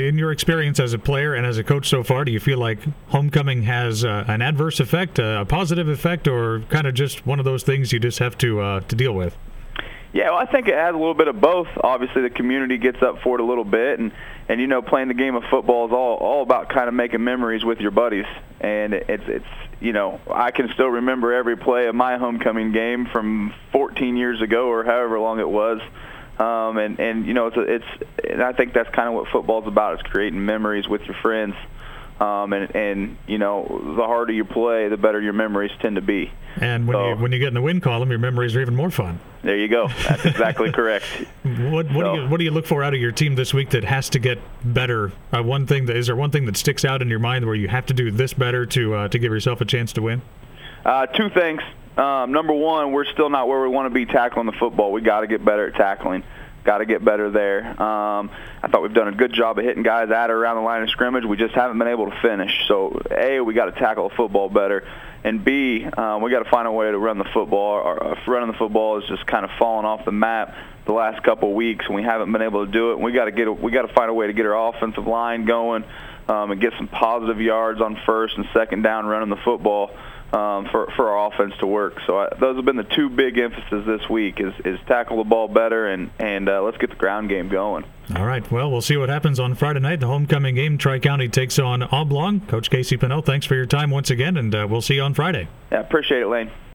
in your experience as a player and as a coach so far, do you feel like homecoming has an adverse effect, a positive effect, or kind of just one of those things you just have to deal with? Yeah, well, I think it has a little bit of both. Obviously, the community gets up for it a little bit, and playing the game of football is all about kind of making memories with your buddies. And it's I can still remember every play of my homecoming game from 14 years ago or however long it was. And I think that's kind of what football's about, is creating memories with your friends. The harder you play, the better your memories tend to be. And when you get in the win column, your memories are even more fun. There you go. That's exactly correct. What do you look for out of your team this week that has to get better? Is there one thing that sticks out in your mind where you have to do this better to give yourself a chance to win? Two things. Number one, we're still not where we want to be tackling the football. We got to get better at tackling. Got to get better there. I thought we've done a good job of hitting guys at or around the line of scrimmage. We just haven't been able to finish. So, A, we got to tackle the football better, and B, we got to find a way to run the football. Running the football is just kind of falling off the map the last couple of weeks, and we haven't been able to do it. And we got to find a way to get our offensive line going and get some positive yards on first and second down running the football. For our offense to work. So those have been the two big emphases this week, is tackle the ball better and let's get the ground game going. All right. Well, we'll see what happens on Friday night. The homecoming game, Tri-County takes on Oblong. Coach Casey Pennell, thanks for your time once again, and we'll see you on Friday. Yeah, appreciate it, Lane.